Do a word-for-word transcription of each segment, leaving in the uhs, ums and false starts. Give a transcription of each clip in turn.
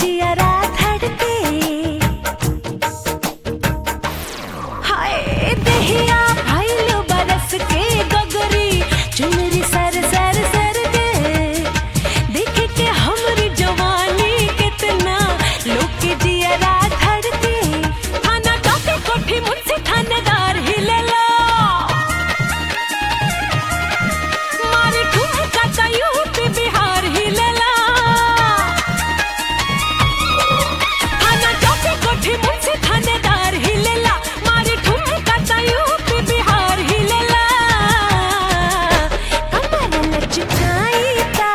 जियरा धड़के हाय दहिया भाईल बरस के गगरी चुनरी सर सर सर दे देख के हमरी जवानी कितना लोग के जियरा धड़के थाना टॉके कोठी मुझसे थानेदार हिलेला मारे ठुमका ता यूपी बिहार हिलेला थाना टॉके कोठी मुझसे थानेदार हिलेला मारे ठुमका ता यूपी बिहार हिलेला कमर लचकाई ता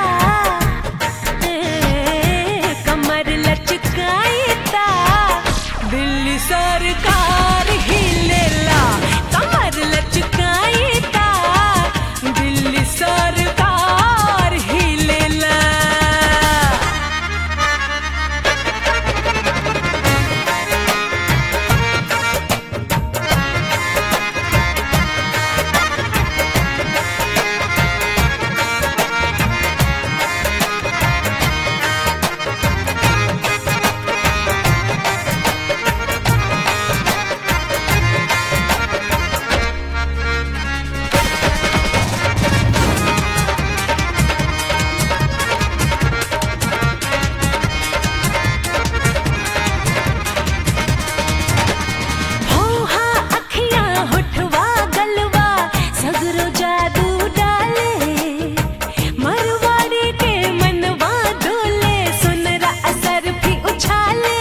ए, कमर लचकाई ता दिल्ली सरकार हिलेला कमर लचकाई ता दिल्ली सरकार हिलेला भौहा अखियां होठवा गलवा सगरो जादू डाले मरवाड़ी के मनवा डोले सुनरा असर भी उछाले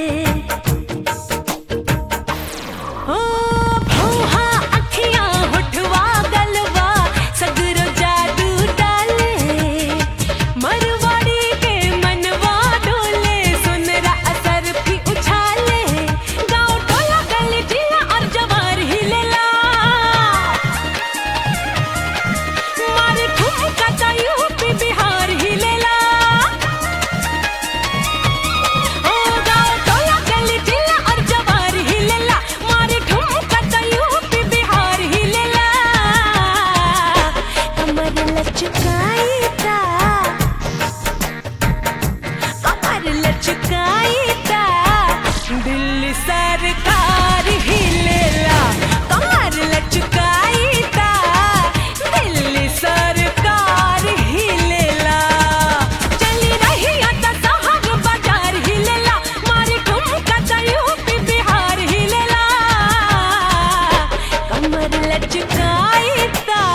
ओ भौहा अखियां होठवा गलवा सगरो जादू डाले मरवाड़ी के मनवा डोले सुनरा असर भी उछाले गाँव टोला गली जिला और जवार हिलेला मारे ठुमका ता यूपी बिहार हिलेला ओ गाँव टोला गली जिला और जवार हिलेला मारे ठुमका ता यूपी बिहार हिलेला कमर लचकाई ता कमर लचकाई ता दिल्ली सरकार हिलेला कमर लचकाई ता दिल्ली सरकार हिलेला चली रही आता शहर बाजार हिलेला मारे ठुमका ता यूपी बिहार हिलेला कमर लचकाई ता